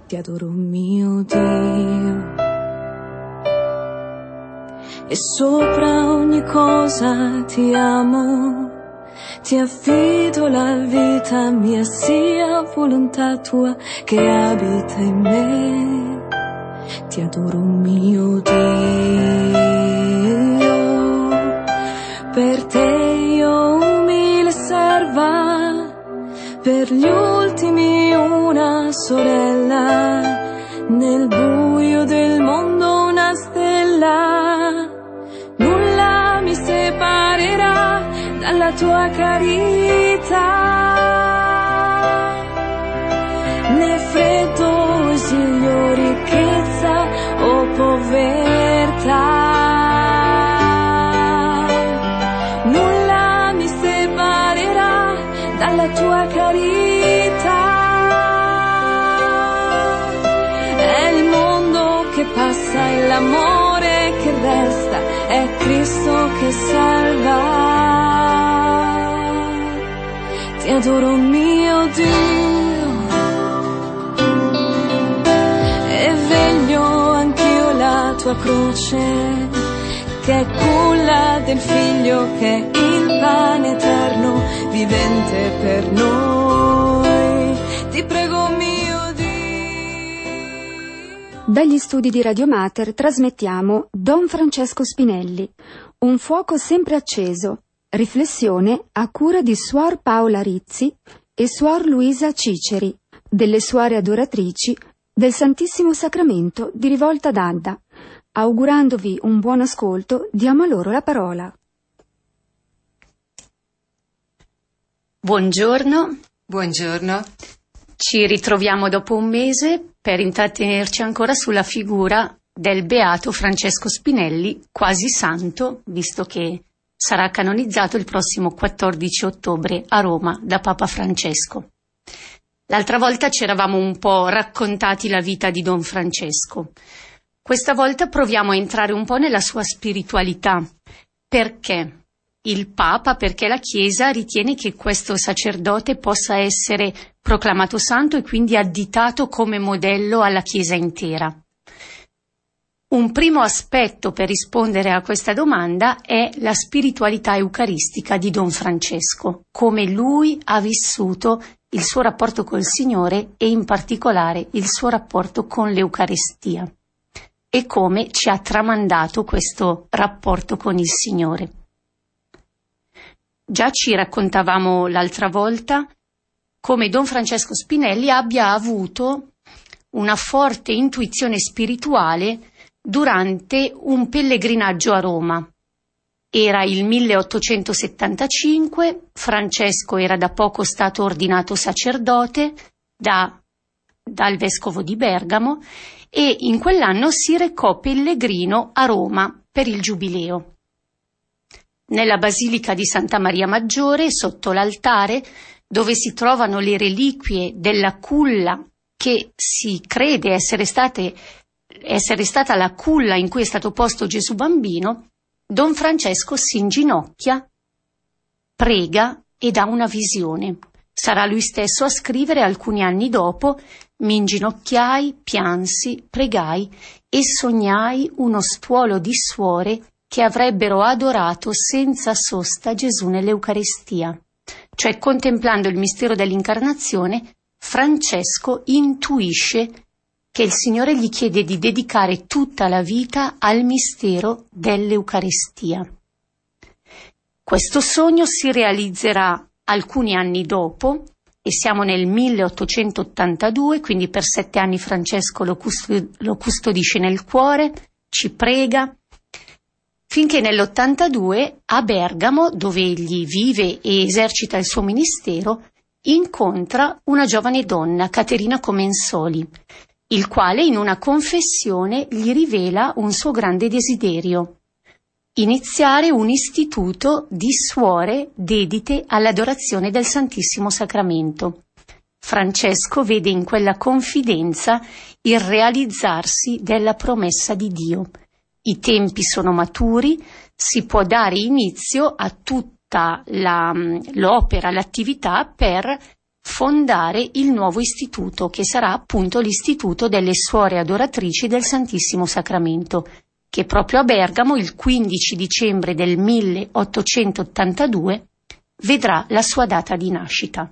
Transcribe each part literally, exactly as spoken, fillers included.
ti adoro mio Dio. E sopra ogni cosa ti amo, ti affido la vita mia, sia volontà tua che abita in me. Ti adoro mio Dio, per te io umile serva, per gli ultimi una sorella, nel buio del mondo una stella. Nulla mi separerà dalla tua carità, né freddo, esilio, ricchezza o povertà. Nulla mi separerà dalla tua carità. È il mondo che passa e l'amore che resta, è Cristo che salva. Ti adoro mio Dio, e veglio anch'io la tua croce, che è quella del Figlio, che è il pane eterno vivente per noi. Ti prego mio Dio. Dagli studi di Radio Mater trasmettiamo Don Francesco Spinelli, un fuoco sempre acceso, riflessione a cura di Suor Paola Rizzi e Suor Luisa Ciceri, delle Suore Adoratrici del Santissimo Sacramento di Rivolta d'Adda. Augurandovi un buon ascolto, diamo a loro la parola. Buongiorno. Buongiorno. Ci ritroviamo dopo un mese per intrattenerci ancora sulla figura del Beato Francesco Spinelli, quasi santo, visto che sarà canonizzato il prossimo quattordici ottobre a Roma da Papa Francesco. L'altra volta ci eravamo un po' raccontati la vita di Don Francesco. Questa volta proviamo a entrare un po' nella sua spiritualità. Perché? Il Papa, perché la Chiesa ritiene che questo sacerdote possa essere proclamato santo e quindi additato come modello alla Chiesa intera. Un primo aspetto per rispondere a questa domanda è la spiritualità eucaristica di Don Francesco, come lui ha vissuto il suo rapporto col Signore e in particolare il suo rapporto con l'Eucaristia e come ci ha tramandato questo rapporto con il Signore. Già ci raccontavamo l'altra volta come Don Francesco Spinelli abbia avuto una forte intuizione spirituale durante un pellegrinaggio a Roma. Era il milleottocentosettantacinque, Francesco era da poco stato ordinato sacerdote da, dal vescovo di Bergamo e in quell'anno si recò pellegrino a Roma per il Giubileo. Nella Basilica di Santa Maria Maggiore, sotto l'altare, dove si trovano le reliquie della culla che si crede essere state essere stata la culla in cui è stato posto Gesù bambino, Don Francesco si inginocchia, prega e dà una visione. Sarà lui stesso a scrivere alcuni anni dopo: mi inginocchiai, piansi, pregai e sognai uno stuolo di suore che avrebbero adorato senza sosta Gesù nell'Eucaristia. Cioè, contemplando il mistero dell'incarnazione, Francesco intuisce che il Signore gli chiede di dedicare tutta la vita al mistero dell'Eucaristia. Questo sogno si realizzerà alcuni anni dopo e siamo nel milleottocentottantadue, quindi per sette anni Francesco lo, custod- lo custodisce nel cuore, ci prega, finché nell'ottantadue a Bergamo, dove egli vive e esercita il suo ministero, incontra una giovane donna, Caterina Comensoli, il quale in una confessione gli rivela un suo grande desiderio: iniziare un istituto di suore dedite all'adorazione del Santissimo Sacramento. Francesco vede in quella confidenza il realizzarsi della promessa di Dio. I tempi sono maturi, si può dare inizio a tutta la, l'opera, l'attività per fondare il nuovo istituto, che sarà appunto l'istituto delle suore adoratrici del Santissimo Sacramento, che proprio a Bergamo il quindici dicembre del milleottocentottantadue vedrà la sua data di nascita.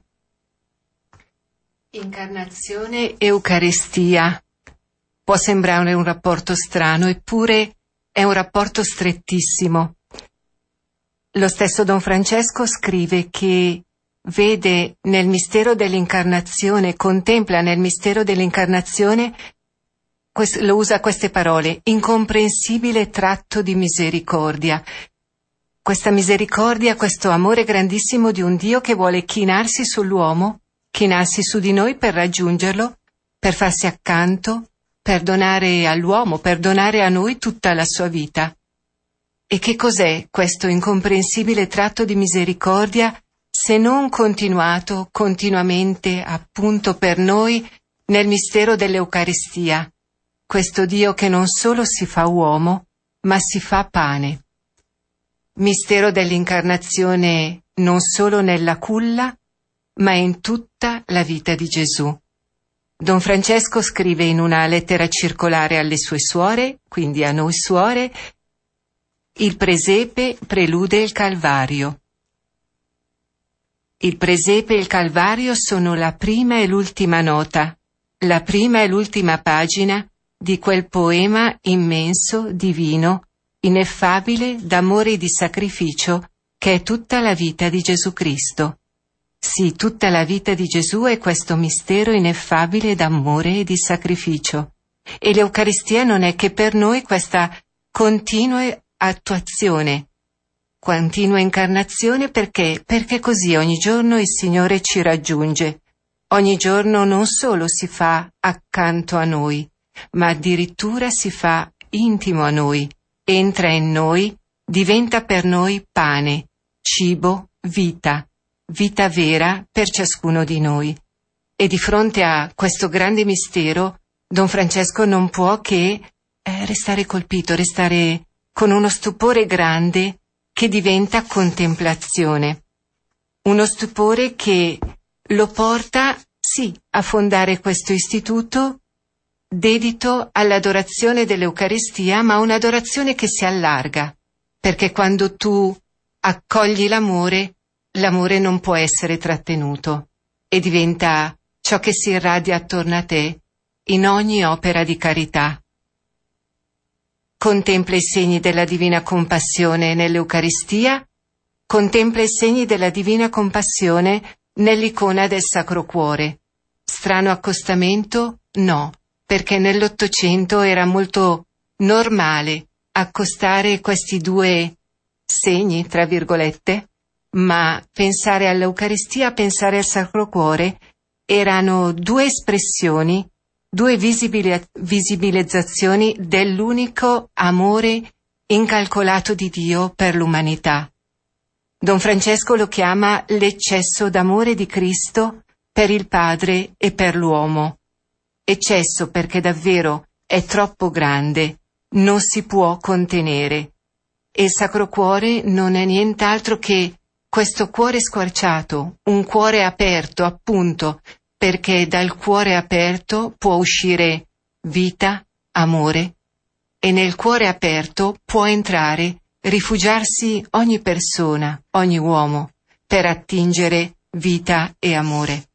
Incarnazione, Eucaristia. Può sembrare un rapporto strano, eppure è un rapporto strettissimo. Lo stesso Don Francesco scrive che vede nel mistero dell'incarnazione, contempla nel mistero dell'incarnazione, quest- lo usa queste parole, incomprensibile tratto di misericordia. Questa misericordia, questo amore grandissimo di un Dio che vuole chinarsi sull'uomo, chinarsi su di noi per raggiungerlo, per farsi accanto, per donare all'uomo, per donare a noi tutta la sua vita. E che cos'è questo incomprensibile tratto di misericordia se non continuato continuamente appunto per noi nel mistero dell'Eucaristia, questo Dio che non solo si fa uomo, ma si fa pane. Mistero dell'incarnazione non solo nella culla, ma in tutta la vita di Gesù. Don Francesco scrive in una lettera circolare alle sue suore, quindi a noi suore, il presepe prelude il Calvario. Il presepe e il Calvario sono la prima e l'ultima nota, la prima e l'ultima pagina di quel poema immenso, divino, ineffabile d'amore e di sacrificio che è tutta la vita di Gesù Cristo. Sì, tutta la vita di Gesù è questo mistero ineffabile d'amore e di sacrificio. E l'Eucaristia non è che per noi questa continua attuazione, continua incarnazione, perché? Perché così ogni giorno il Signore ci raggiunge. Ogni giorno non solo si fa accanto a noi, ma addirittura si fa intimo a noi, entra in noi, diventa per noi pane, cibo, vita, vita vera per ciascuno di noi. E di fronte a questo grande mistero, Don Francesco non può che eh, restare colpito, restare con uno stupore grande che diventa contemplazione. Uno stupore che lo porta, sì, a fondare questo istituto dedito all'adorazione dell'Eucaristia, ma un'adorazione che si allarga, perché quando tu accogli l'amore, l'amore non può essere trattenuto e diventa ciò che si irradia attorno a te in ogni opera di carità. Contempla i segni della divina compassione nell'Eucaristia, contempla i segni della divina compassione nell'icona del Sacro Cuore. Strano accostamento? No, perché nell'Ottocento era molto normale accostare questi due segni, tra virgolette, ma pensare all'Eucaristia, pensare al Sacro Cuore erano due espressioni, due visibili- visibilizzazioni dell'unico amore incalcolato di Dio per l'umanità. Don Francesco lo chiama l'eccesso d'amore di Cristo per il Padre e per l'uomo. Eccesso perché davvero è troppo grande, non si può contenere. E il Sacro Cuore non è nient'altro che questo cuore squarciato, un cuore aperto, appunto, perché dal cuore aperto può uscire vita, amore, e nel cuore aperto può entrare, rifugiarsi ogni persona, ogni uomo, per attingere vita e amore.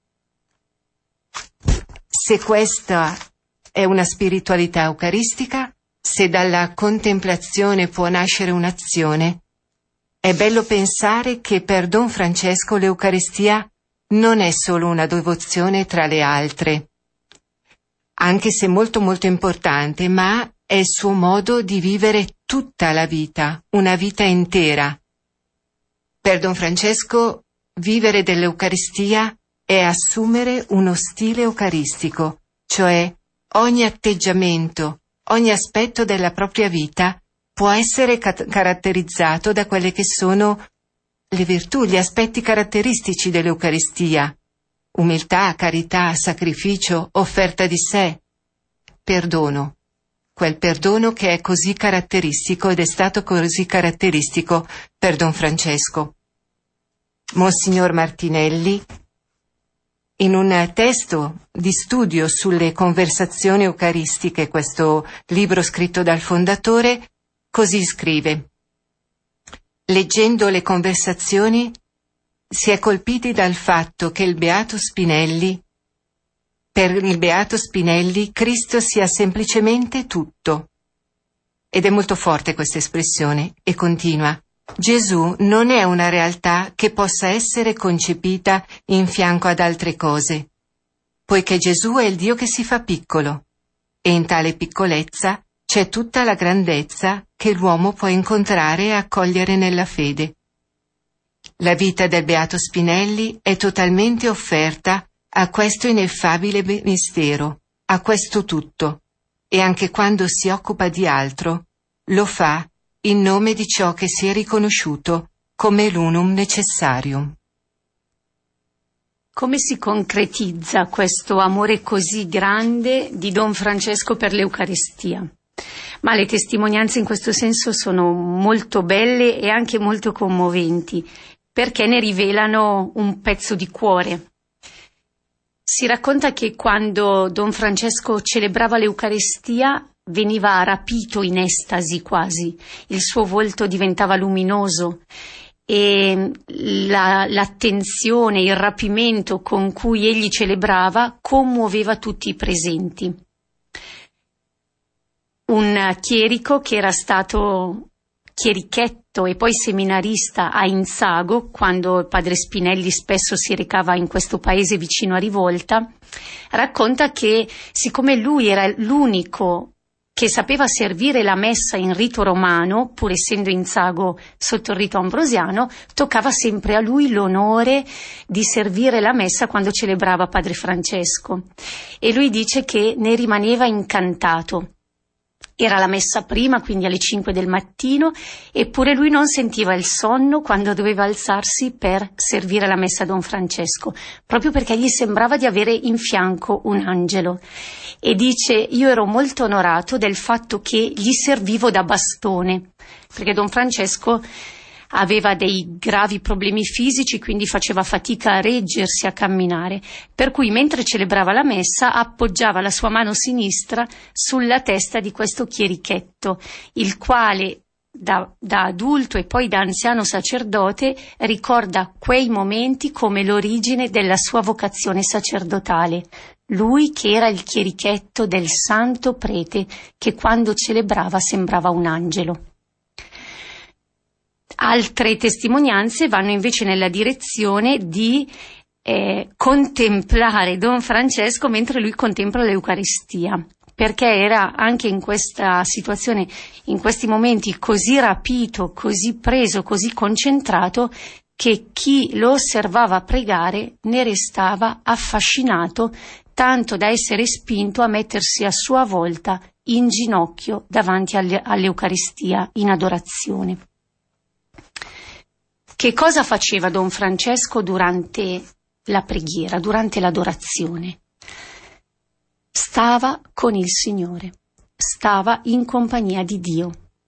Se questa è una spiritualità eucaristica, se dalla contemplazione può nascere un'azione, è bello pensare che per Don Francesco l'Eucaristia non è solo una devozione tra le altre, anche se molto molto importante, ma è il suo modo di vivere tutta la vita, una vita intera. Per Don Francesco vivere dell'Eucaristia è assumere uno stile eucaristico, cioè ogni atteggiamento, ogni aspetto della propria vita può essere cat- caratterizzato da quelle che sono le virtù, gli aspetti caratteristici dell'Eucaristia: umiltà, carità, sacrificio, offerta di sé, perdono. Quel perdono che è così caratteristico ed è stato così caratteristico per Don Francesco. Monsignor Martinelli In un testo di studio sulle conversazioni eucaristiche, questo libro scritto dal fondatore, così scrive: leggendo le conversazioni si è colpiti dal fatto che il Beato Spinelli, per il Beato Spinelli, Cristo sia semplicemente tutto. Ed è molto forte questa espressione, e continua: Gesù non è una realtà che possa essere concepita in fianco ad altre cose, poiché Gesù è il Dio che si fa piccolo, e in tale piccolezza c'è tutta la grandezza che l'uomo può incontrare e accogliere nella fede. La vita del Beato Spinelli è totalmente offerta a questo ineffabile mistero, a questo tutto, e anche quando si occupa di altro, lo fa in nome di ciò che si è riconosciuto come l'unum necessarium. Come si concretizza questo amore così grande di Don Francesco per l'Eucaristia? Ma le testimonianze in questo senso sono molto belle e anche molto commoventi, perché ne rivelano un pezzo di cuore. Si racconta che quando Don Francesco celebrava l'Eucaristia veniva rapito in estasi quasi, il suo volto diventava luminoso e la, l'attenzione, il rapimento con cui egli celebrava commuoveva tutti i presenti. Un chierico che era stato chierichetto e poi seminarista a Inzago, quando il padre Spinelli spesso si recava in questo paese vicino a Rivolta, racconta che siccome lui era l'unico che sapeva servire la messa in rito romano, pur essendo Inzago sotto il rito ambrosiano, toccava sempre a lui l'onore di servire la messa quando celebrava padre Francesco. E lui dice che ne rimaneva incantato. Era la messa prima, quindi alle cinque del mattino, eppure lui non sentiva il sonno quando doveva alzarsi per servire la messa a Don Francesco, proprio perché gli sembrava di avere in fianco un angelo. E dice: io ero molto onorato del fatto che gli servivo da bastone, perché Don Francesco aveva dei gravi problemi fisici, quindi faceva fatica a reggersi, a camminare, per cui mentre celebrava la messa appoggiava la sua mano sinistra sulla testa di questo chierichetto, il quale da, da adulto e poi da anziano sacerdote ricorda quei momenti come l'origine della sua vocazione sacerdotale. Lui che era il chierichetto del santo prete che quando celebrava sembrava un angelo. Altre testimonianze vanno invece nella direzione di eh, contemplare Don Francesco mentre lui contempla l'Eucaristia, perché era anche in questa situazione, in questi momenti così rapito, così preso, così concentrato, che chi lo osservava pregare ne restava affascinato, tanto da essere spinto a mettersi a sua volta in ginocchio davanti alle, all'Eucaristia in adorazione. Che cosa faceva Don Francesco durante la preghiera, durante l'adorazione? Stava con il Signore, stava in compagnia di Dio.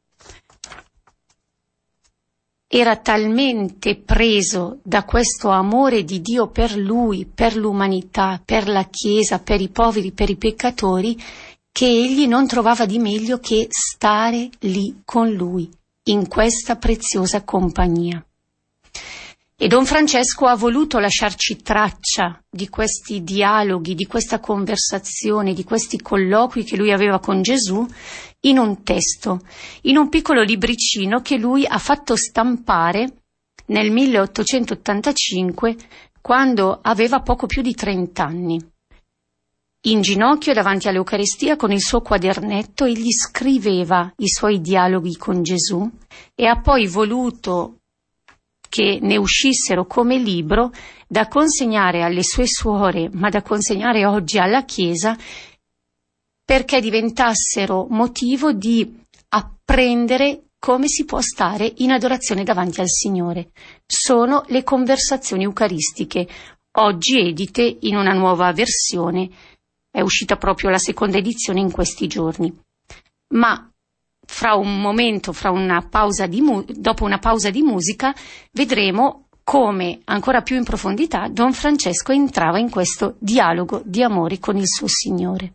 Era talmente preso da questo amore di Dio per lui, per l'umanità, per la Chiesa, per i poveri, per i peccatori, che egli non trovava di meglio che stare lì con lui, in questa preziosa compagnia. E Don Francesco ha voluto lasciarci traccia di questi dialoghi, di questa conversazione, di questi colloqui che lui aveva con Gesù in un testo, in un piccolo libricino che lui ha fatto stampare nel milleottocentottantacinque, quando aveva poco più di trent'anni. In ginocchio davanti all'Eucaristia con il suo quadernetto egli scriveva i suoi dialoghi con Gesù e ha poi voluto che ne uscissero come libro da consegnare alle sue suore, ma da consegnare oggi alla Chiesa, perché diventassero motivo di apprendere come si può stare in adorazione davanti al Signore. Sono le conversazioni eucaristiche, oggi edite in una nuova versione, è uscita proprio la seconda edizione in questi giorni. Ma fra un momento, fra una pausa di mu- dopo una pausa di musica, vedremo come ancora più in profondità Don Francesco entrava in questo dialogo di amore con il suo Signore.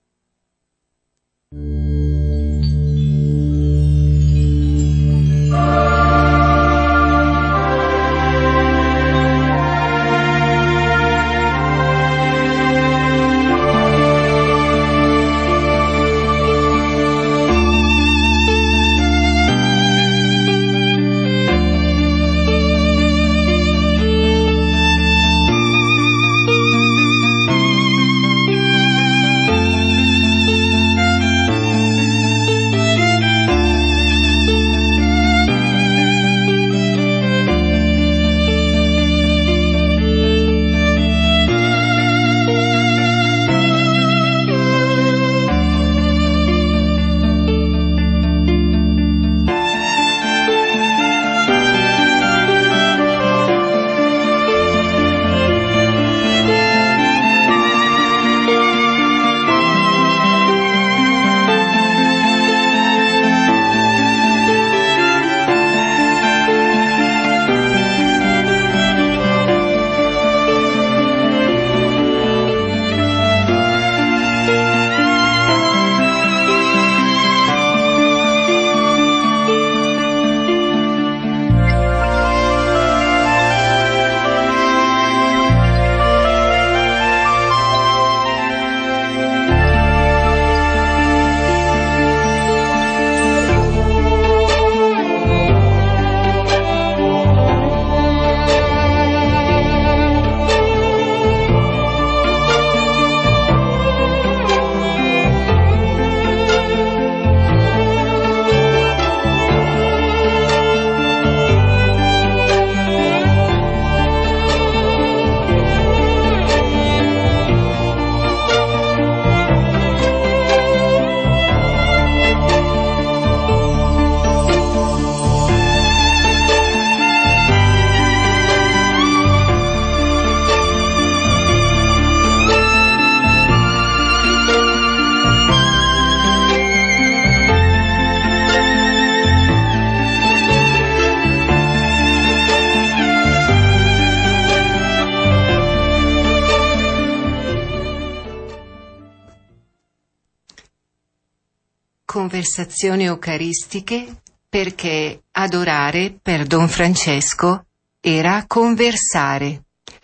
Conversazioni eucaristiche, perché adorare per Don Francesco era conversare.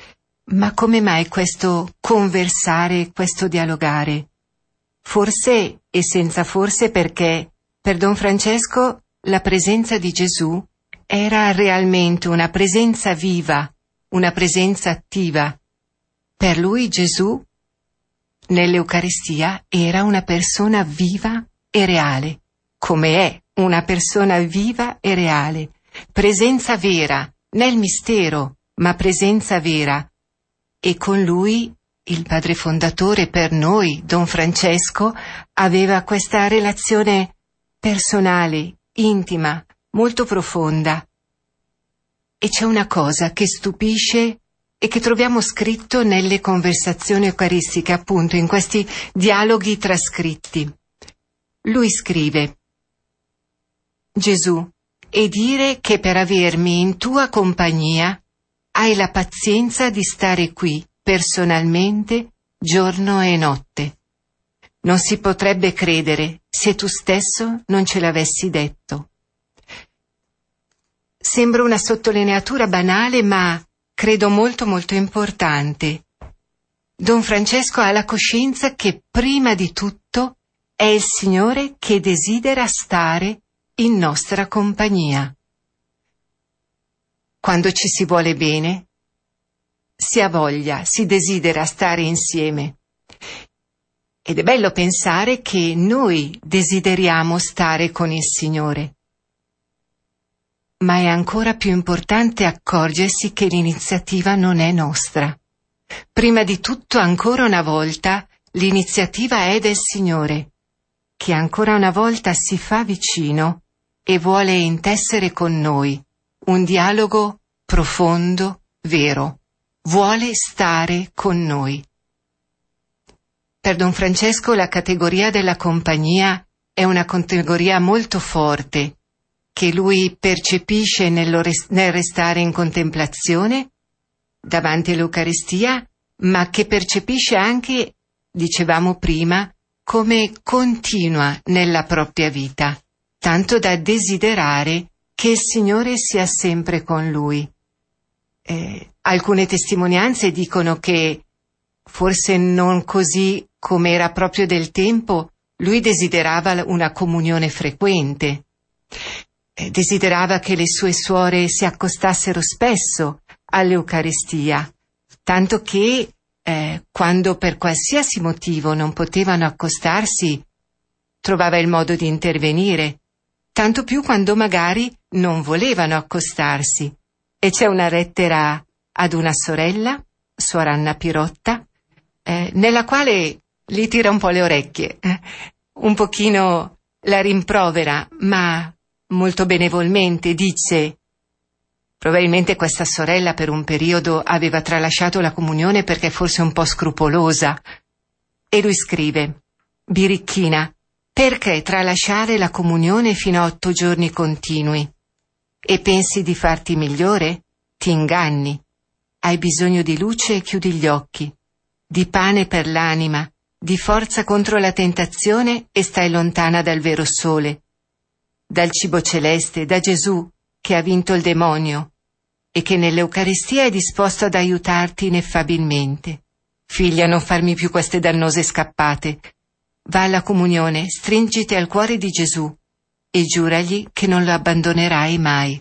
Ma come mai questo conversare, questo dialogare? Forse e senza forse perché per Don Francesco la presenza di Gesù era realmente una presenza viva, una presenza attiva. Per lui Gesù nell'Eucaristia era una persona viva e reale, come è una persona viva e reale, presenza vera, nel mistero, ma presenza vera. E con lui, il padre fondatore, per noi, Don Francesco, aveva questa relazione personale, intima, molto profonda. E c'è una cosa che stupisce e che troviamo scritto nelle conversazioni eucaristiche, appunto in questi dialoghi trascritti. Lui scrive: Gesù, e dire che per avermi in tua compagnia hai la pazienza di stare qui personalmente giorno e notte. Non si potrebbe credere se tu stesso non ce l'avessi detto. Sembra una sottolineatura banale, ma credo molto molto importante. Don Francesco ha la coscienza che prima di tutto è il Signore che desidera stare in nostra compagnia. Quando ci si vuole bene, si ha voglia, si desidera stare insieme. Ed è bello pensare che noi desideriamo stare con il Signore. Ma è ancora più importante accorgersi che l'iniziativa non è nostra. Prima di tutto, ancora una volta, l'iniziativa è del Signore, che ancora una volta si fa vicino e vuole intessere con noi un dialogo profondo, vero. Vuole stare con noi. Per Don Francesco la categoria della compagnia è una categoria molto forte, che lui percepisce nello res- nel restare in contemplazione davanti all'Eucaristia, ma che percepisce anche, dicevamo prima, come continua nella propria vita, tanto da desiderare che il Signore sia sempre con lui. Eh, alcune testimonianze dicono che, forse non così come era proprio del tempo, lui desiderava una comunione frequente. Eh, desiderava che le sue suore si accostassero spesso all'Eucaristia, tanto che eh, quando per qualsiasi motivo non potevano accostarsi, trovava il modo di intervenire, tanto più quando magari non volevano accostarsi. E c'è una lettera ad una sorella, Suor Anna Pirotta, eh, nella quale gli tira un po' le orecchie, eh, un pochino la rimprovera, ma molto benevolmente dice: probabilmente questa sorella per un periodo aveva tralasciato la comunione perché forse un po' scrupolosa. E lui scrive: birichina, perché tralasciare la comunione fino a otto giorni continui? E pensi di farti migliore? Ti inganni. Hai bisogno di luce e chiudi gli occhi, di pane per l'anima, di forza contro la tentazione e stai lontana dal vero sole, dal cibo celeste, da Gesù che ha vinto il demonio e che nell'Eucaristia è disposto ad aiutarti ineffabilmente. Figlia, non farmi più queste dannose scappate. Va alla comunione, stringiti al cuore di Gesù e giuragli che non lo abbandonerai mai.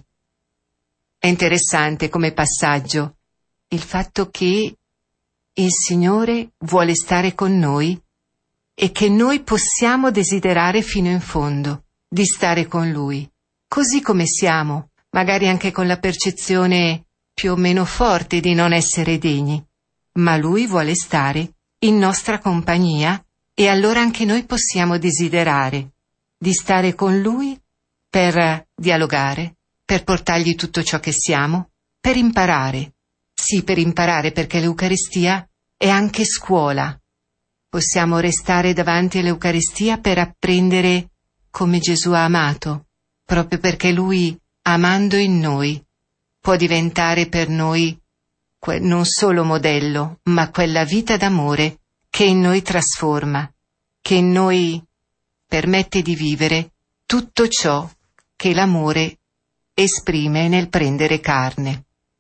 È interessante come passaggio il fatto che il Signore vuole stare con noi e che noi possiamo desiderare fino in fondo di stare con Lui, così come siamo, magari anche con la percezione più o meno forte di non essere degni, ma Lui vuole stare in nostra compagnia e allora anche noi possiamo desiderare di stare con Lui per dialogare, per portargli tutto ciò che siamo, per imparare. Sì, per imparare, perché l'Eucaristia è anche scuola. Possiamo restare davanti all'Eucaristia per apprendere come Gesù ha amato, proprio perché Lui, amando in noi, può diventare per noi que- non solo modello, ma quella vita d'amore che in noi trasforma, che in noi permette di vivere tutto ciò che l'amore esprime nel prendere carne.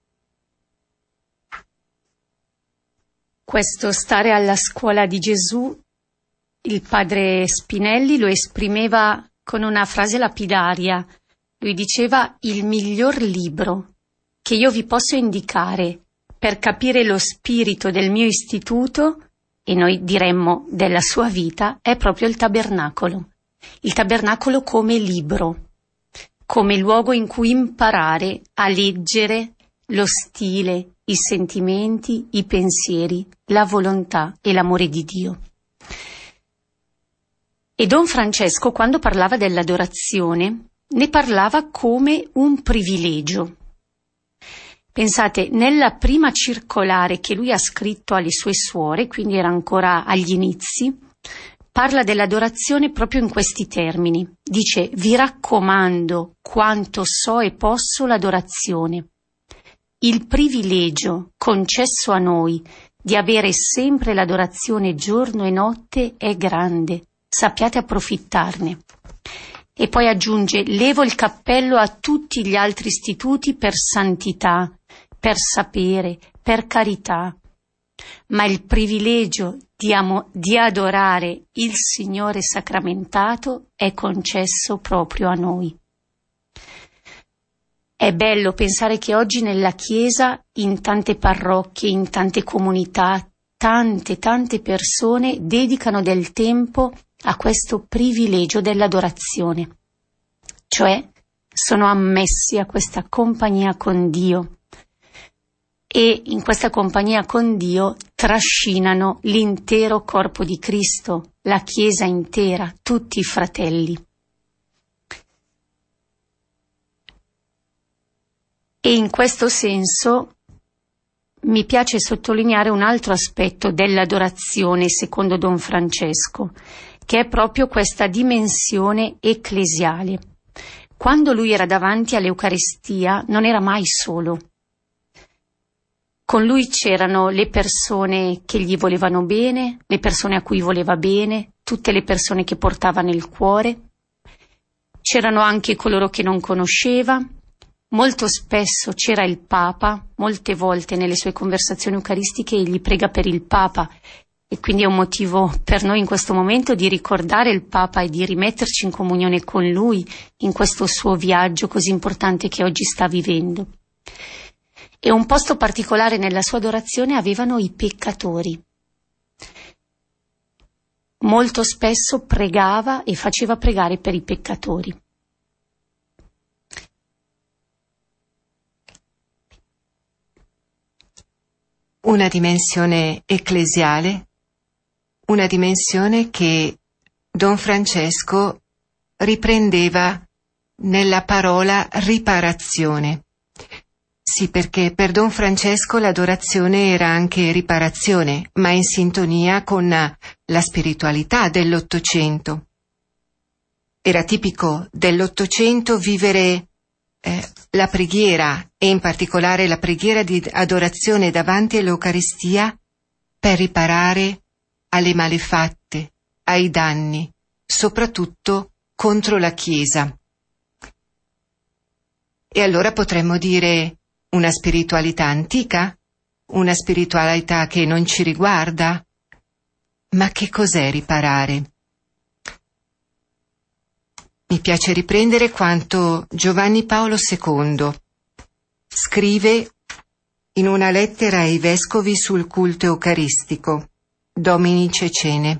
Questo stare alla scuola di Gesù, il padre Spinelli lo esprimeva con una frase lapidaria. Lui diceva: il miglior libro che io vi posso indicare per capire lo spirito del mio istituto, e noi diremmo della sua vita, è proprio il tabernacolo. Il tabernacolo come libro, come luogo in cui imparare a leggere lo stile, i sentimenti, i pensieri, la volontà e l'amore di Dio. E Don Francesco, quando parlava dell'adorazione, ne parlava come un privilegio. Pensate, nella prima circolare che lui ha scritto alle sue suore, quindi era ancora agli inizi, parla dell'adorazione proprio in questi termini. Dice: vi raccomando quanto so e posso l'adorazione. Il privilegio concesso a noi di avere sempre l'adorazione giorno e notte è grande, sappiate approfittarne. E poi aggiunge: levo il cappello a tutti gli altri istituti per santità, per sapere, per carità, ma il privilegio di, amo- di adorare il Signore sacramentato è concesso proprio a noi. È bello pensare che oggi nella Chiesa, in tante parrocchie, in tante comunità, tante, tante persone dedicano del tempo a questo privilegio dell'adorazione, cioè sono ammessi a questa compagnia con Dio e in questa compagnia con Dio trascinano l'intero corpo di Cristo, la Chiesa intera, tutti i fratelli. E in questo senso mi piace sottolineare un altro aspetto dell'adorazione secondo Don Francesco, che è proprio questa dimensione ecclesiale. quando lui era davanti all'Eucaristia non era mai solo. Con lui c'erano le persone che gli volevano bene, le persone a cui voleva bene, tutte le persone che portava nel cuore. C'erano anche coloro che non conosceva. Molto spesso c'era il Papa, molte volte nelle sue conversazioni eucaristiche egli prega per il Papa, e quindi è un motivo per noi in questo momento di ricordare il Papa e di rimetterci in comunione con lui in questo suo viaggio così importante che oggi sta vivendo. E un posto particolare nella sua adorazione avevano i peccatori. Molto spesso pregava e faceva pregare per i peccatori. Una dimensione ecclesiale, una dimensione che Don Francesco riprendeva nella parola riparazione. Sì, perché per Don Francesco l'adorazione era anche riparazione, ma in sintonia con la spiritualità dell'Ottocento. Era tipico dell'Ottocento vivere eh, la preghiera, e in particolare la preghiera di adorazione davanti all'Eucaristia, per riparare alle malefatte, ai danni, soprattutto contro la Chiesa. E allora potremmo dire una spiritualità antica? Una spiritualità che non ci riguarda? Ma che cos'è riparare? Mi piace riprendere quanto Giovanni Paolo secondo scrive in una lettera ai vescovi sul culto eucaristico, Domini Cecene.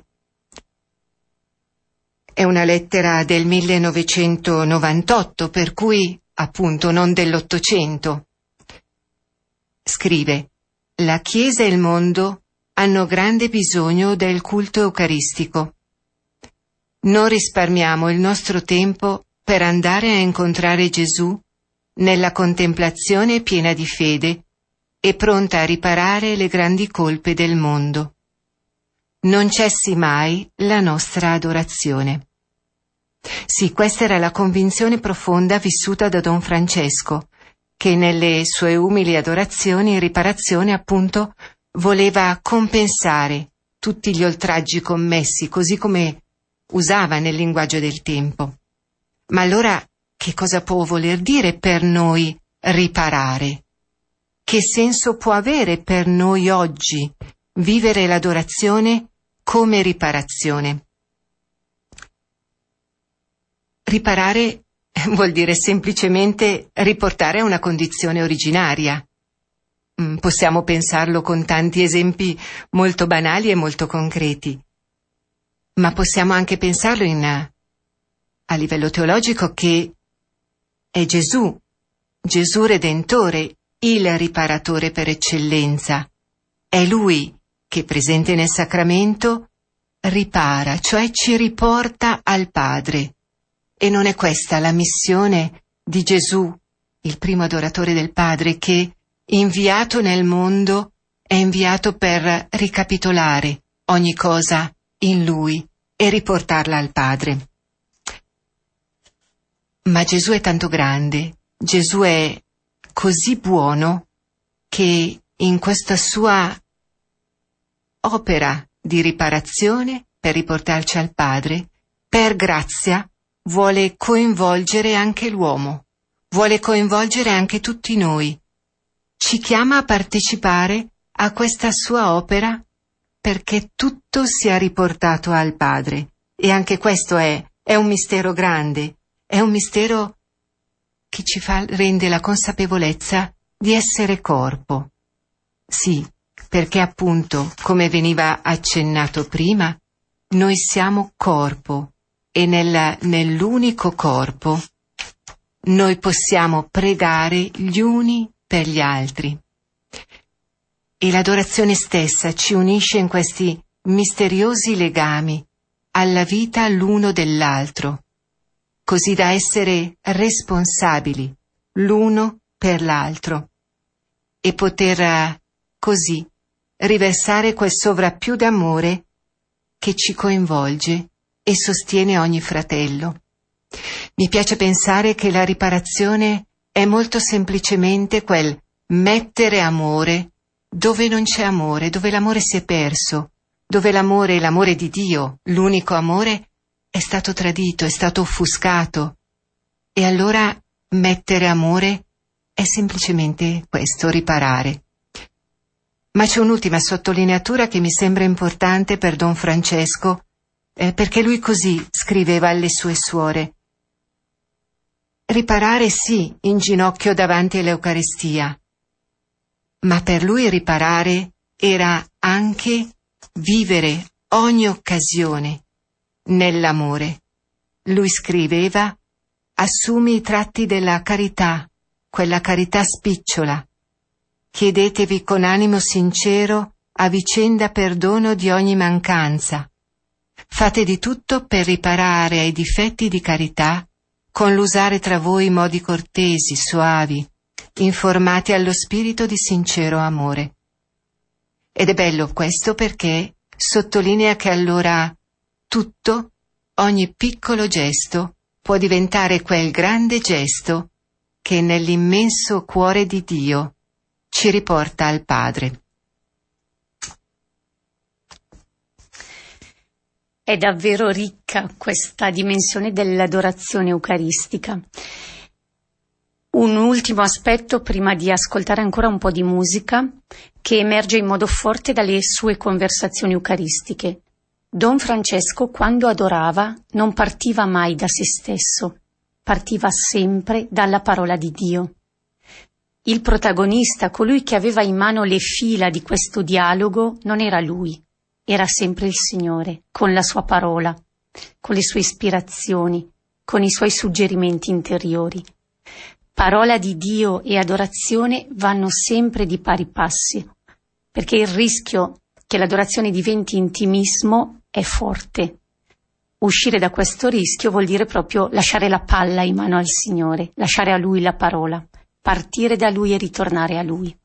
È una lettera del millenovecentonovantotto, per cui appunto non dell'Ottocento. Scrive: la Chiesa e il mondo hanno grande bisogno del culto eucaristico. Non risparmiamo il nostro tempo per andare a incontrare Gesù nella contemplazione piena di fede e pronta a riparare le grandi colpe del mondo. Non cessi mai la nostra adorazione. Sì, questa era la convinzione profonda vissuta da Don Francesco, che nelle sue umili adorazioni e riparazione appunto voleva compensare tutti gli oltraggi commessi, così come usava nel linguaggio del tempo. Ma allora che cosa può voler dire per noi riparare? Che senso può avere per noi oggi vivere l'adorazione come riparazione? Riparare vuol dire semplicemente riportare a una condizione originaria. Possiamo pensarlo con tanti esempi molto banali e molto concreti, ma possiamo anche pensarlo in, a livello teologico, che è Gesù, Gesù Redentore, il riparatore per eccellenza. È Lui che, presente nel sacramento, ripara, cioè ci riporta al Padre. E non è questa la missione di Gesù, il primo adoratore del Padre, che, inviato nel mondo, è inviato per ricapitolare ogni cosa in Lui e riportarla al Padre. Ma Gesù è tanto grande, Gesù è così buono, che in questa sua opera di riparazione per riportarci al Padre, per grazia, vuole coinvolgere anche l'uomo, vuole coinvolgere anche tutti noi. Ci chiama a partecipare a questa sua opera perché tutto sia riportato al Padre. E anche questo è, è un mistero grande, è un mistero che ci fa, rende la consapevolezza di essere corpo. Sì, perché appunto, come veniva accennato prima, noi siamo corpo. E nella, nell'unico corpo noi possiamo pregare gli uni per gli altri. E l'adorazione stessa ci unisce in questi misteriosi legami alla vita l'uno dell'altro, così da essere responsabili l'uno per l'altro e poter così riversare quel sovrappiù d'amore che ci coinvolge e sostiene ogni fratello. Mi piace pensare che la riparazione è molto semplicemente quel mettere amore dove non c'è amore, dove l'amore si è perso, dove l'amore, l'amore di Dio, l'unico amore, è stato tradito, è stato offuscato. E allora mettere amore è semplicemente questo, riparare. Ma c'è un'ultima sottolineatura che mi sembra importante per Don Francesco, eh, perché lui così scriveva alle sue suore. Riparare sì, in ginocchio davanti all'Eucaristia, ma per lui riparare era anche vivere ogni occasione nell'amore. Lui scriveva: assumi i tratti della carità, quella carità spicciola. Chiedetevi con animo sincero a vicenda perdono di ogni mancanza. Fate di tutto per riparare ai difetti di carità con l'usare tra voi modi cortesi, soavi, informati allo spirito di sincero amore. Ed è bello questo perché sottolinea che allora tutto, ogni piccolo gesto, può diventare quel grande gesto che nell'immenso cuore di Dio ci riporta al Padre. È davvero ricca questa dimensione dell'adorazione eucaristica. Un ultimo aspetto prima di ascoltare ancora un po' di musica che emerge in modo forte dalle sue conversazioni eucaristiche. Don Francesco, quando adorava, non partiva mai da se stesso, partiva sempre dalla parola di Dio. Il protagonista, colui che aveva in mano le fila di questo dialogo, non era lui. Era sempre il Signore, con la sua parola, con le sue ispirazioni, con i suoi suggerimenti interiori. Parola di Dio e adorazione vanno sempre di pari passi, perché il rischio che l'adorazione diventi intimismo è forte. Uscire da questo rischio vuol dire proprio lasciare la palla in mano al Signore, lasciare a Lui la parola, partire da Lui e ritornare a Lui.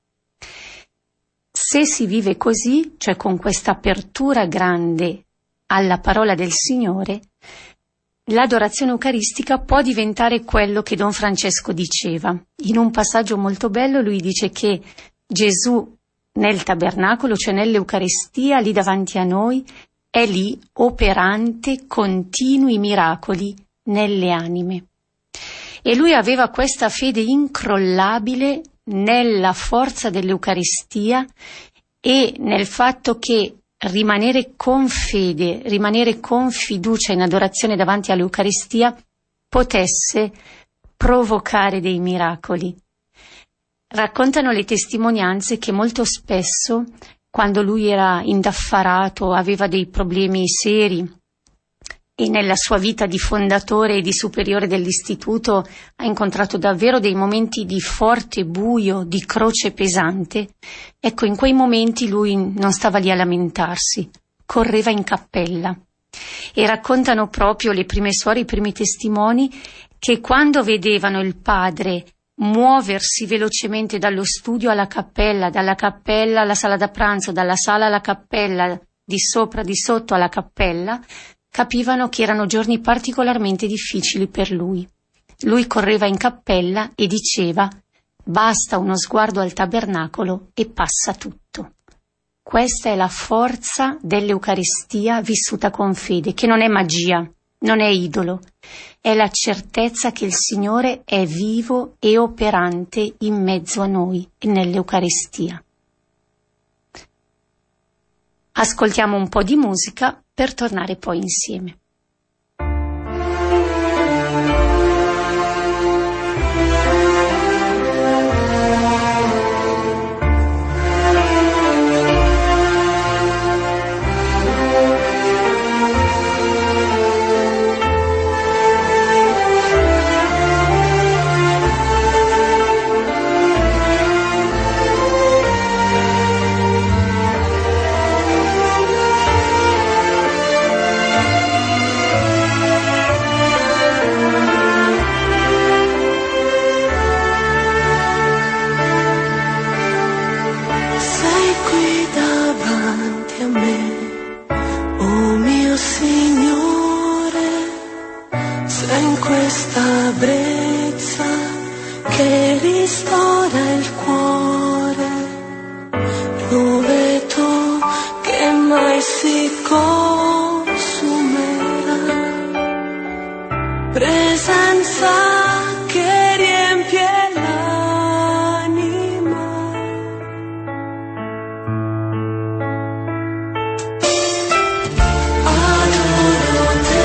Se si vive così, cioè con questa apertura grande alla parola del Signore, l'adorazione eucaristica può diventare quello che Don Francesco diceva. In un passaggio molto bello lui dice che Gesù nel tabernacolo, cioè nell'Eucaristia, lì davanti a noi, è lì operante continui miracoli nelle anime. E lui aveva questa fede incrollabile nella forza dell'Eucaristia e nel fatto che rimanere con fede, rimanere con fiducia in adorazione davanti all'Eucaristia potesse provocare dei miracoli. Raccontano le testimonianze che molto spesso, quando lui era indaffarato, aveva dei problemi seri, e nella sua vita di fondatore e di superiore dell'istituto ha incontrato davvero dei momenti di forte buio, di croce pesante. Ecco, in quei momenti lui non stava lì a lamentarsi, correva in cappella. E raccontano proprio le prime suore, i primi testimoni, che quando vedevano il padre muoversi velocemente dallo studio alla cappella, dalla cappella alla sala da pranzo, dalla sala alla cappella, di sopra, di sotto alla cappella, capivano che erano giorni particolarmente difficili per lui. Lui correva in cappella e diceva: basta uno sguardo al tabernacolo e passa tutto. Questa è la forza dell'Eucaristia vissuta con fede, che non è magia, non è idolo, è la certezza che il Signore è vivo e operante in mezzo a noi e nell'Eucaristia. Ascoltiamo un po' di musica per tornare poi insieme. questa brezza che ristora il cuore, l'uveto che mai si consumerà, presenza che riempie l'anima. Adoro te,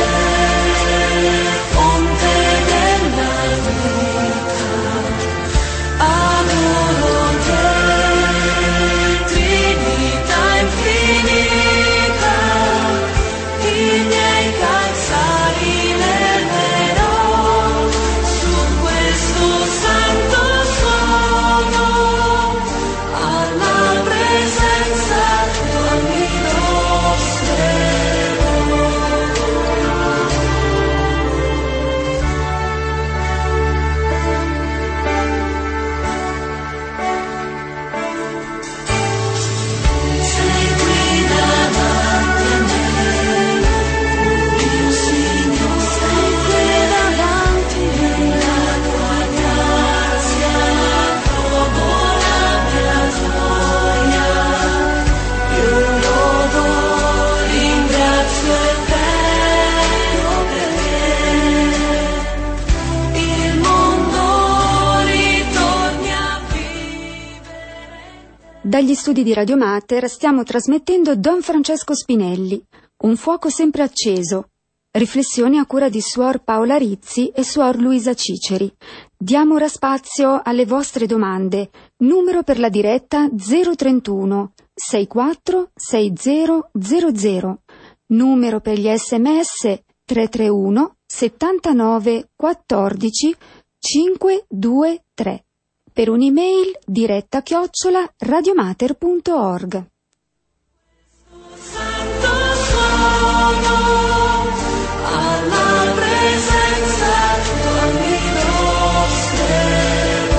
fonte della vita, adoro te, Trinità infinita, i miei calzari leverò su questo santo suono, alla presenza tua mi prosterò. Sei qui davanti a me, mio Signore, sei qui davanti, la tua grazia trovo la mia gioia, io lodo, ringrazio eterno perché il mondo ritorni a vivere. Dagli studi di Radio Mater stiamo trasmettendo Don Francesco Spinelli, Un fuoco sempre acceso. Riflessioni a cura di Suor Paola Rizzi e Suor Luisa Ciceri. Diamo ora spazio alle vostre domande. Numero per la diretta zero trentuno sessantaquattro sessanta zero zero. Numero per gli sms tre tre uno settantanove quattordici cinquecentoventritré. Per un'email diretta chiocciola radiomater punto org. Santo suono, alla presenza tua mi prosterò.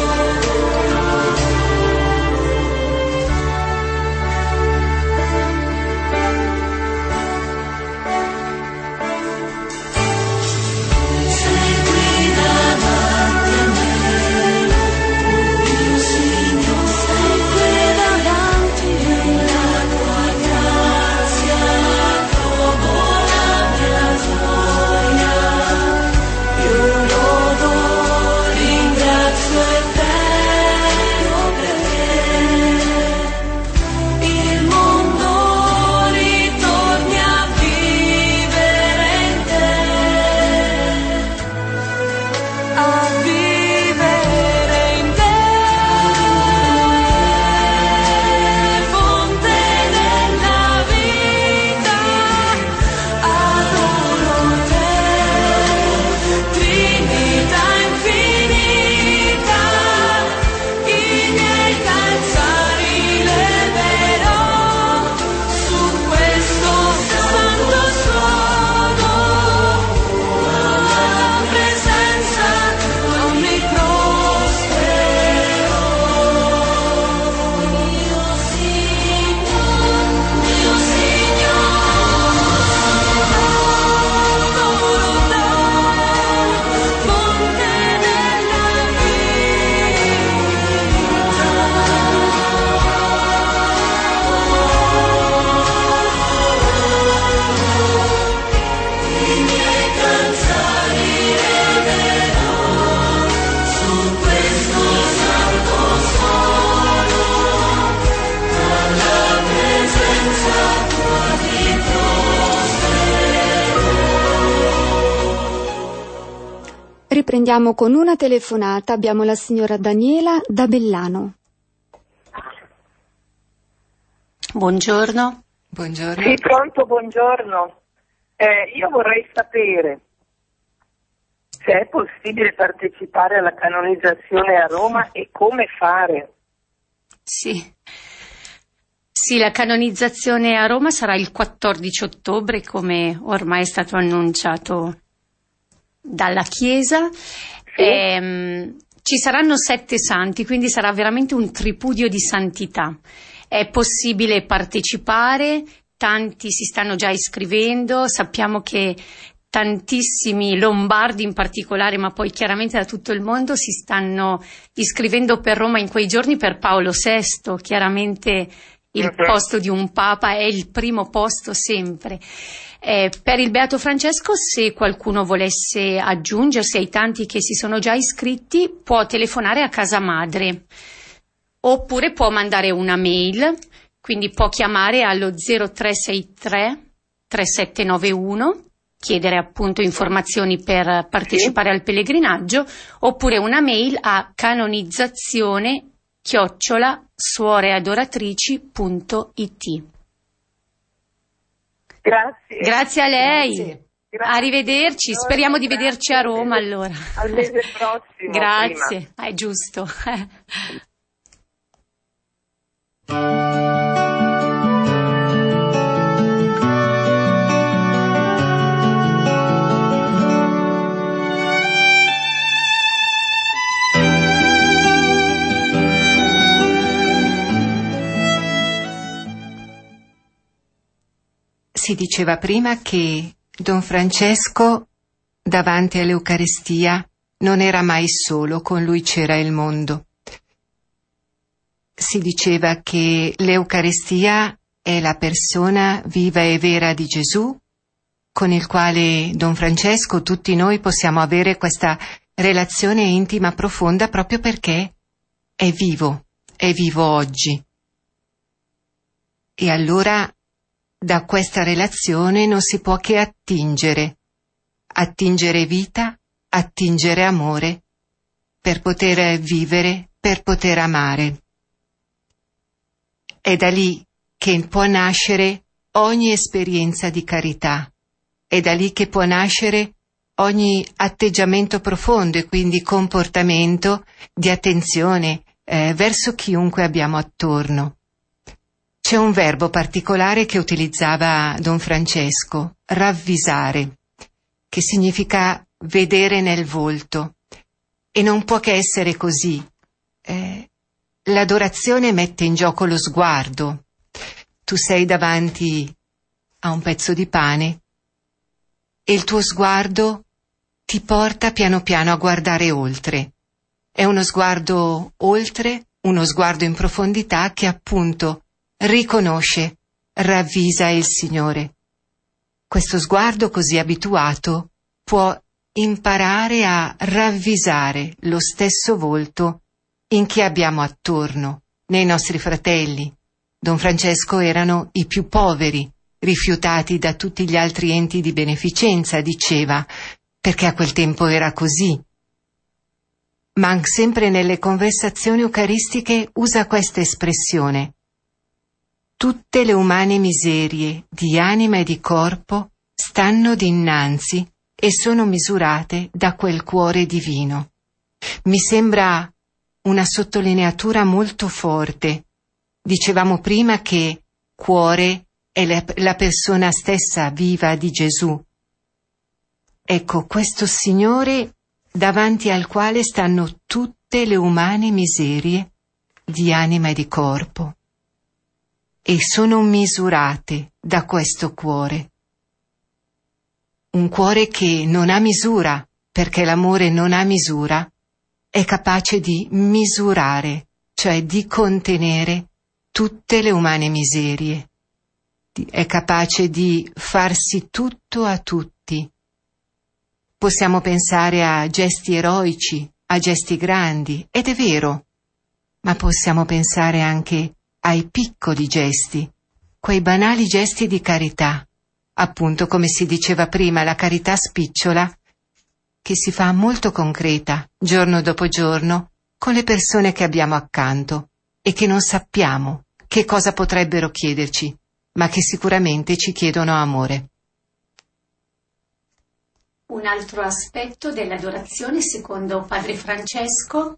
Sei qui davanti a me, mio Signore, sei qui davanti, la tua grazia trovo la mia gioia, io lodo, ringrazio eterno perché il mondo ritorni a vivere in te, a vivere in te, fonte della vita, adoro te, Trinità infinita, i miei calzari leverò su questo santo suono, alla presenza tua mi prosterò. Mio Signore, mio Signore, adoro te, fonte della vita, i miei calzari leverò su questo santo suono, alla presenza tua mi prosterò. Riprendiamo con una telefonata. Abbiamo la signora Daniela da Bellano. Buongiorno. Buongiorno. Sì, pronto, buongiorno. Eh, io vorrei sapere se è possibile partecipare alla canonizzazione a Roma e come fare. Sì. Sì, la canonizzazione a Roma sarà il quattordici ottobre, come ormai è stato annunciato dalla Chiesa. Ehm, ci saranno sette santi, quindi sarà veramente un tripudio di santità. È possibile partecipare, tanti si stanno già iscrivendo, sappiamo che tantissimi lombardi in particolare, ma poi chiaramente da tutto il mondo, si stanno iscrivendo per Roma in quei giorni per Paolo sesto. Chiaramente il uh-huh. posto di un papa è il primo posto sempre. Eh, per il Beato Francesco, se qualcuno volesse aggiungersi ai tanti che si sono già iscritti, può telefonare a casa madre oppure può mandare una mail, quindi può chiamare allo zero tre sei tre tre sette nove uno, chiedere appunto informazioni per partecipare al pellegrinaggio, oppure una mail a canonizzazione chiocciola suoreadoratrici punto it. Grazie. Grazie a lei. Grazie. Grazie. Arrivederci, speriamo di Grazie. vederci a Roma allora. Al mese prossimo. Grazie, ah, è giusto. Si diceva prima che Don Francesco, davanti all'Eucaristia, non era mai solo, con lui c'era il mondo. Si diceva che l'Eucaristia è la persona viva e vera di Gesù, con il quale Don Francesco, tutti noi possiamo avere questa relazione intima profonda proprio perché è vivo, è vivo oggi. E allora da questa relazione non si può che attingere, attingere vita, attingere amore, per poter vivere, per poter amare. È da lì che può nascere ogni esperienza di carità, è da lì che può nascere ogni atteggiamento profondo e quindi comportamento di attenzione eh, verso chiunque abbiamo attorno. C'è un verbo particolare che utilizzava Don Francesco, ravvisare, che significa vedere nel volto. E non può che essere così. Eh, l'adorazione mette in gioco lo sguardo. Tu sei davanti a un pezzo di pane e il tuo sguardo ti porta piano piano a guardare oltre. È uno sguardo oltre, uno sguardo in profondità che appunto riconosce, ravvisa il Signore. Questo sguardo così abituato può imparare a ravvisare lo stesso volto in chi abbiamo attorno, nei nostri fratelli. Don Francesco erano i più poveri, rifiutati da tutti gli altri enti di beneficenza, diceva, perché a quel tempo era così. Ma sempre nelle conversazioni eucaristiche usa questa espressione: tutte le umane miserie di anima e di corpo stanno dinanzi e sono misurate da quel cuore divino. Mi sembra una sottolineatura molto forte. Dicevamo prima che cuore è la, la persona stessa viva di Gesù. Ecco, questo Signore davanti al quale stanno tutte le umane miserie di anima e di corpo. E sono misurate da questo cuore. Un cuore che non ha misura, perché l'amore non ha misura, è capace di misurare, cioè di contenere tutte le umane miserie. È capace di farsi tutto a tutti. Possiamo pensare a gesti eroici, a gesti grandi, ed è vero, ma possiamo pensare anche ai piccoli gesti, quei banali gesti di carità, appunto come si diceva prima, la carità spicciola, che si fa molto concreta, giorno dopo giorno, con le persone che abbiamo accanto e che non sappiamo che cosa potrebbero chiederci, ma che sicuramente ci chiedono amore. Un altro aspetto dell'adorazione, secondo Padre Francesco,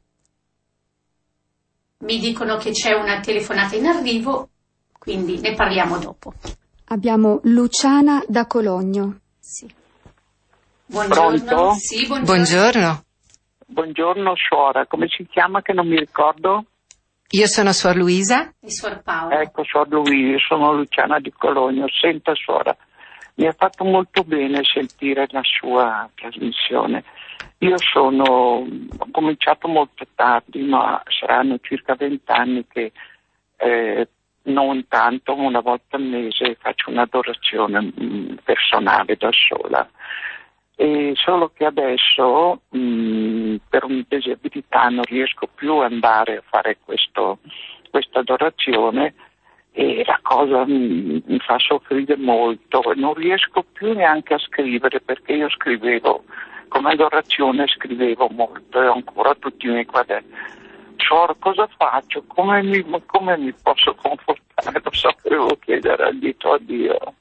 mi dicono che c'è una telefonata in arrivo, quindi ne parliamo dopo. Abbiamo Luciana da Cologno. Sì. Buongiorno. Pronto? Sì, buongiorno. Buongiorno. Buongiorno suora, come si chiama che non mi ricordo? Io sono Suor Luisa. E Suor Paola. Ecco, Suor Luisa, sono Luciana di Cologno. Senta suora, mi ha fatto molto bene sentire la sua trasmissione. Io sono, ho cominciato molto tardi, ma saranno circa vent'anni che eh, non tanto, una volta al mese faccio un'adorazione mh, personale da sola. E solo che adesso mh, per un disabilità non riesco più ad andare a fare questo, questa adorazione, e la cosa mi, mi fa soffrire molto e non riesco più neanche a scrivere, perché io scrivevo come adorazione, scrivevo molto e ho ancora tutti i miei quaderni. Sor, cosa faccio? Come mi, come mi posso confortare? Lo so che devo chiedere aiuto a Dio.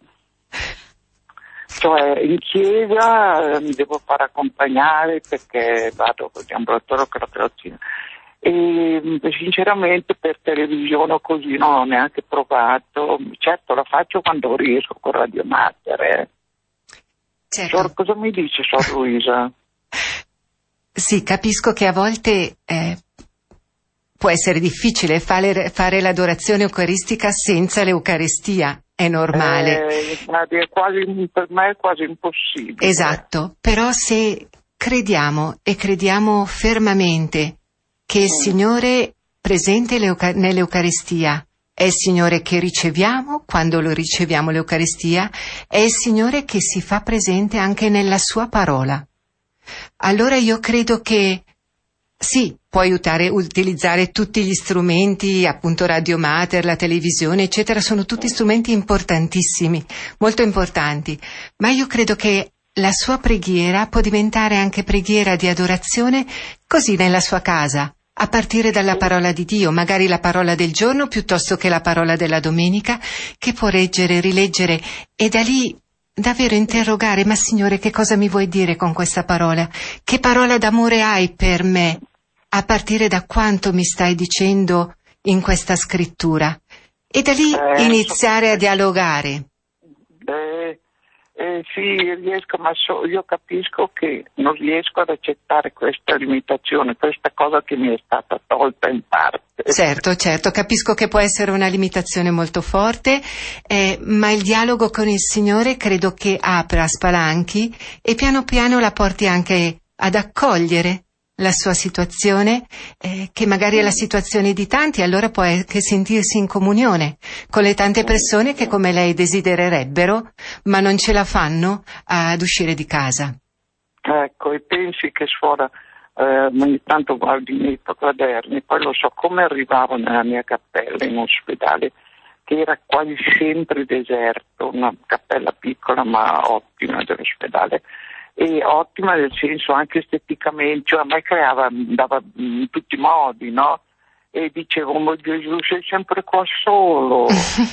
Cioè in chiesa mi devo fare accompagnare perché vado con l'ambulatorio cardiologico. E sinceramente per televisione o così non ho neanche provato. Certo la faccio quando riesco con Radio Mater. Eh. Certo. Sor, cosa mi dice Sor Luisa? Sì, capisco che a volte eh, può essere difficile fare, fare l'adorazione eucaristica senza l'Eucaristia, è normale. Eh, è quasi, per me è quasi impossibile. Esatto, però se crediamo e crediamo fermamente che il Signore presente nell'Eucaristia è il Signore che riceviamo quando lo riceviamo l'Eucaristia, è il Signore che si fa presente anche nella sua parola. Allora io credo che sì, può aiutare a utilizzare tutti gli strumenti, appunto Radio Mater, la televisione, eccetera, sono tutti strumenti importantissimi, molto importanti, ma io credo che la sua preghiera può diventare anche preghiera di adorazione così nella sua casa, a partire dalla parola di Dio, magari la parola del giorno piuttosto che la parola della domenica, che può leggere, rileggere e da lì davvero interrogare: ma Signore, che cosa mi vuoi dire con questa parola? Che parola d'amore hai per me? A partire da quanto mi stai dicendo in questa scrittura? E da lì eh, iniziare a dialogare. Eh, eh, sì, riesco, ma so, io capisco che non riesco ad accettare questa limitazione, questa cosa che mi è stata tolta in parte. Certo, certo, capisco che può essere una limitazione molto forte, eh, ma il dialogo con il Signore credo che apra spalanchi e piano piano la porti anche ad accogliere la sua situazione, eh, che magari è la situazione di tanti, allora può anche sentirsi in comunione con le tante persone che come lei desidererebbero, ma non ce la fanno ad uscire di casa. Ecco, e pensi che suora, eh, ogni tanto guardi i miei quaderni, poi lo so come arrivavo nella mia cappella in ospedale, che era quasi sempre deserto, una cappella piccola ma ottima dell'ospedale. E ottima nel senso anche esteticamente, cioè a me creava, dava in tutti i modi, no? E dicevo: ma Gesù, sei sempre qua solo.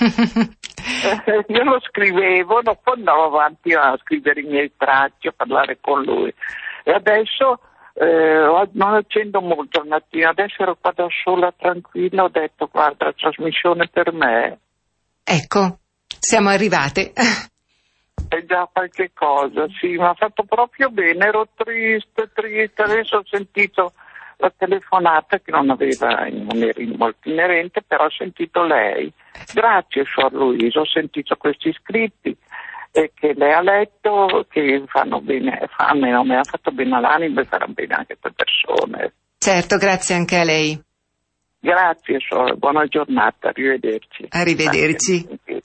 eh, io lo scrivevo, dopo andavo avanti a scrivere i miei tracci, a parlare con lui. E adesso eh, non accendo molto al mattino, adesso ero qua da sola tranquilla, ho detto: guarda, la trasmissione per me. Ecco, siamo arrivate. È già qualche cosa, sì, mi ha fatto proprio bene, ero triste, triste, adesso ho sentito la telefonata che non aveva, non era molto inerente, però ho sentito lei. Grazie Suor Luisa, ho sentito questi scritti eh, che lei ha letto, che fanno bene, fanno, mi ha fatto bene all'anima e faranno bene anche per persone. Certo, grazie anche a lei. Grazie Suor, buona giornata, arrivederci. Arrivederci. Grazie.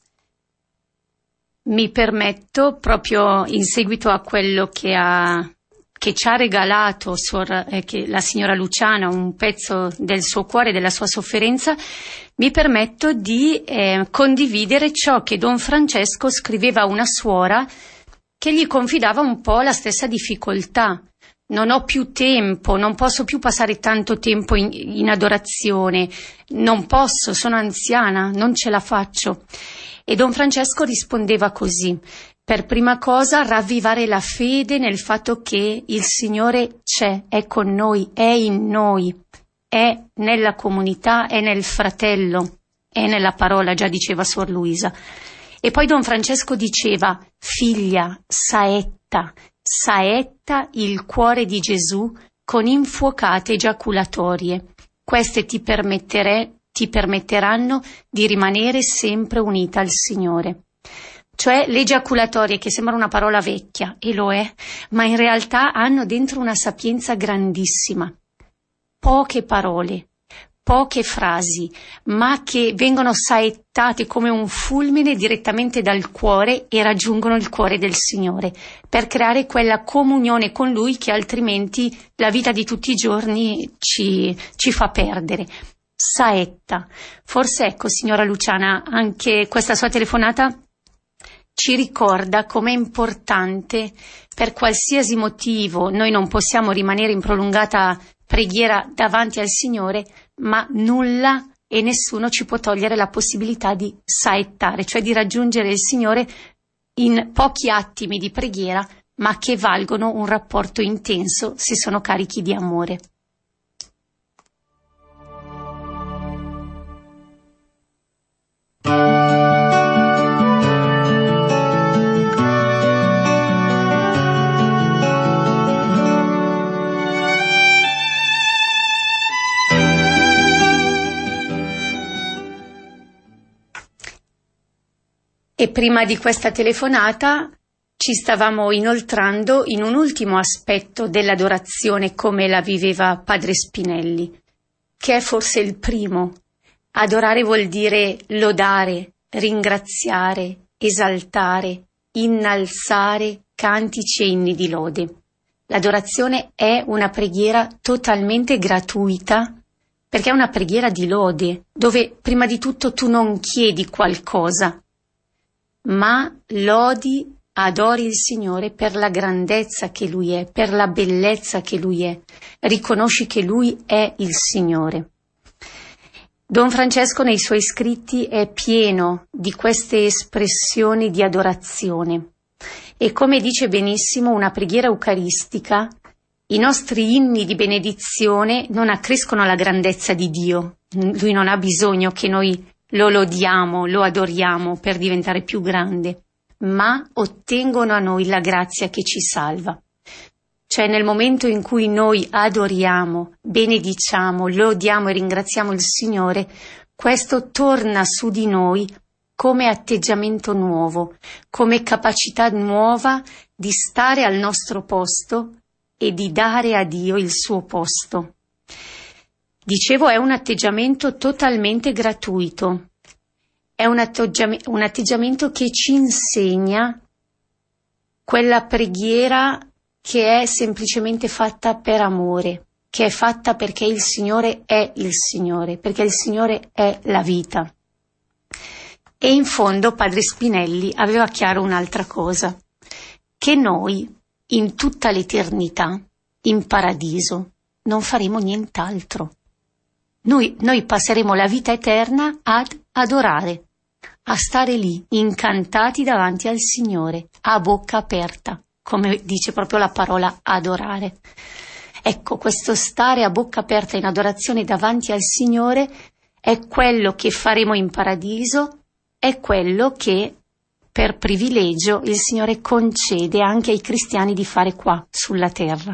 Mi permetto, proprio in seguito a quello che ha che ci ha regalato suor, eh, che la signora Luciana, un pezzo del suo cuore, della sua sofferenza, mi permetto di eh, condividere ciò che Don Francesco scriveva a una suora che gli confidava un po' la stessa difficoltà. Non ho più tempo, non posso più passare tanto tempo in, in adorazione, non posso, sono anziana, non ce la faccio. E Don Francesco rispondeva così: per prima cosa ravvivare la fede nel fatto che il Signore c'è, è con noi, è in noi, è nella comunità, è nel fratello, è nella parola, già diceva Suor Luisa. E poi Don Francesco diceva: figlia, saetta, saetta il cuore di Gesù con infuocate giaculatorie. Queste ti permettere, ti permetteranno di rimanere sempre unita al Signore. Cioè le giaculatorie, che sembra una parola vecchia, e lo è, ma in realtà hanno dentro una sapienza grandissima. Poche parole, poche frasi, ma che vengono saettate come un fulmine direttamente dal cuore e raggiungono il cuore del Signore, per creare quella comunione con Lui che altrimenti la vita di tutti i giorni ci, ci fa perdere. Saetta. Forse, ecco, signora Luciana, anche questa sua telefonata ci ricorda com'è importante, per qualsiasi motivo noi non possiamo rimanere in prolungata preghiera davanti al Signore, ma nulla e nessuno ci può togliere la possibilità di saettare, cioè di raggiungere il Signore in pochi attimi di preghiera, ma che valgono un rapporto intenso se sono carichi di amore. E prima di questa telefonata ci stavamo inoltrando in un ultimo aspetto dell'adorazione come la viveva Padre Spinelli, che è forse il primo. Adorare vuol dire lodare, ringraziare, esaltare, innalzare cantici e inni di lode. L'adorazione è una preghiera totalmente gratuita, perché è una preghiera di lode, dove prima di tutto tu non chiedi qualcosa, ma lodi, adori il Signore per la grandezza che Lui è, per la bellezza che Lui è, riconosci che Lui è il Signore. Don Francesco nei suoi scritti è pieno di queste espressioni di adorazione e, come dice benissimo una preghiera eucaristica, i nostri inni di benedizione non accrescono la grandezza di Dio. Lui non ha bisogno che noi lo lodiamo, lo adoriamo per diventare più grande, ma ottengono a noi la grazia che ci salva. Cioè nel momento in cui noi adoriamo, benediciamo, lodiamo e ringraziamo il Signore, questo torna su di noi come atteggiamento nuovo, come capacità nuova di stare al nostro posto e di dare a Dio il suo posto. Dicevo, è un atteggiamento totalmente gratuito, è un, atteggiam- un atteggiamento che ci insegna quella preghiera che è semplicemente fatta per amore, che è fatta perché il Signore è il Signore, perché il Signore è la vita. E in fondo Padre Spinelli aveva chiaro un'altra cosa, che noi in tutta l'eternità, in paradiso, non faremo nient'altro. Noi, noi passeremo la vita eterna ad adorare, a stare lì, incantati davanti al Signore, a bocca aperta, come dice proprio la parola adorare. Ecco, questo stare a bocca aperta in adorazione davanti al Signore è quello che faremo in paradiso, è quello che per privilegio il Signore concede anche ai cristiani di fare qua, sulla terra.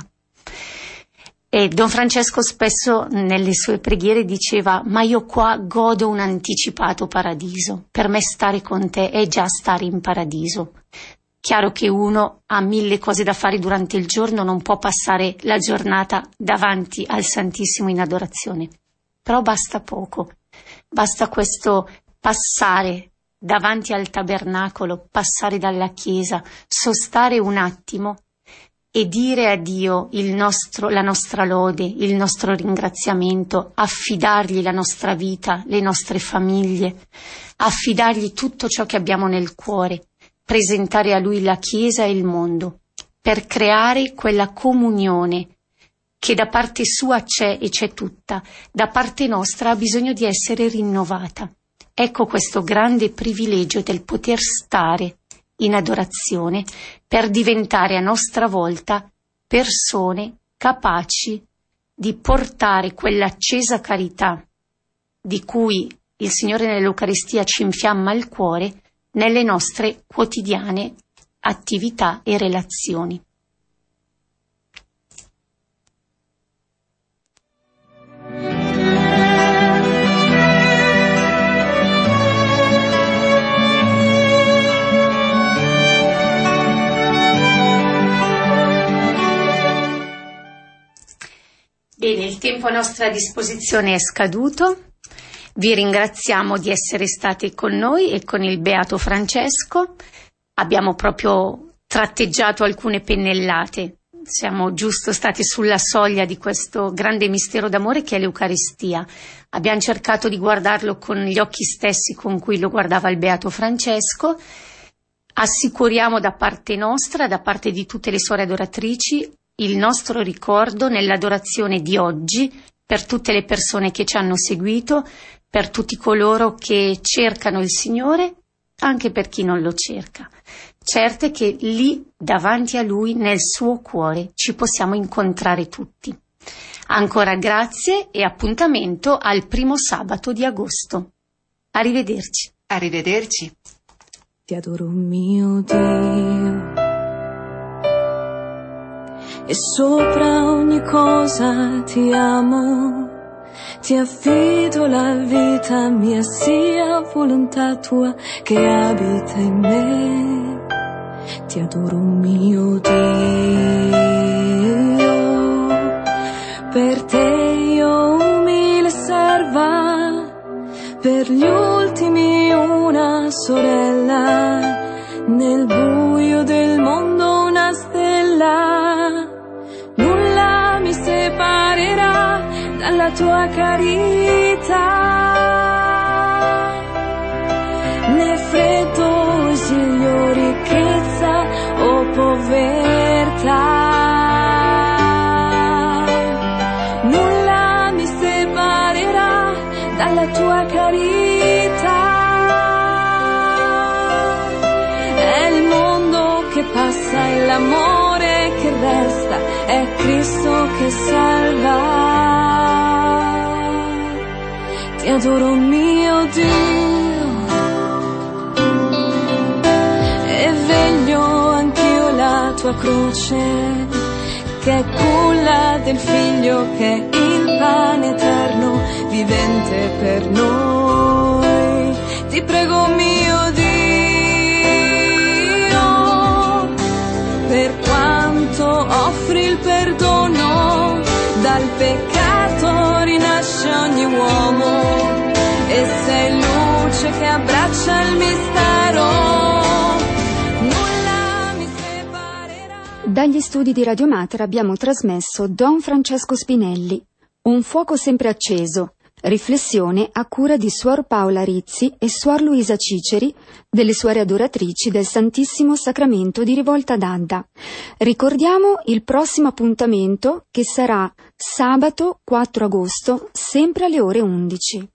E Don Francesco spesso nelle sue preghiere diceva: ma io qua godo un anticipato paradiso, per me stare con te è già stare in paradiso. Chiaro che uno ha mille cose da fare durante il giorno, non può passare la giornata davanti al Santissimo in adorazione, però basta poco, basta questo passare davanti al tabernacolo, passare dalla chiesa, sostare un attimo e dire a Dio il nostro, la nostra lode, il nostro ringraziamento, affidargli la nostra vita, le nostre famiglie, affidargli tutto ciò che abbiamo nel cuore, presentare a Lui la Chiesa e il mondo, per creare quella comunione che da parte sua c'è e c'è tutta, da parte nostra ha bisogno di essere rinnovata. Ecco questo grande privilegio del poter stare in adorazione per diventare a nostra volta persone capaci di portare quell'accesa carità di cui il Signore nell'Eucaristia ci infiamma il cuore nelle nostre quotidiane attività e relazioni. Bene, il tempo a nostra disposizione è scaduto. Vi ringraziamo di essere stati con noi e con il Beato Francesco. Abbiamo proprio tratteggiato alcune pennellate. Siamo giusto stati sulla soglia di questo grande mistero d'amore che è l'Eucaristia. Abbiamo cercato di guardarlo con gli occhi stessi con cui lo guardava il Beato Francesco. Assicuriamo da parte nostra, da parte di tutte le suore adoratrici, il nostro ricordo nell'adorazione di oggi per tutte le persone che ci hanno seguito, per tutti coloro che cercano il Signore, anche per chi non lo cerca. Certe che lì, davanti a Lui, nel suo cuore, ci possiamo incontrare tutti. Ancora grazie e appuntamento al primo sabato di agosto. Arrivederci. Arrivederci. Ti adoro mio Dio, e sopra ogni cosa ti amo, ti affido la vita mia, sia volontà tua che abita in me. Ti adoro mio Dio, per te io umile serva, per gli ultimi una sorella, nel buio del mondo una stella. Nulla mi separerà dalla tua carità, né freddo, esilio, ricchezza o povertà. Nulla mi separerà dalla tua carità. È il mondo che passa e l'amore che resta, è Cristo che salva. Ti adoro mio Dio, e veglio anch'io la tua croce, che è quella del Figlio che è il pane eterno, vivente per noi. Ti prego mio Dio, per quanto offri il perdono, dal peccato rinasce ogni uomo, e sei luce che abbraccia il mistero. Nulla mi separerà. Dagli studi di Radio Mater abbiamo trasmesso Don Francesco Spinelli, Un fuoco sempre acceso, riflessione a cura di Suor Paola Rizzi e Suor Luisa Ciceri, delle suore adoratrici del Santissimo Sacramento di Rivolta d'Adda. Ricordiamo il prossimo appuntamento, che sarà sabato quattro agosto, sempre alle ore undici.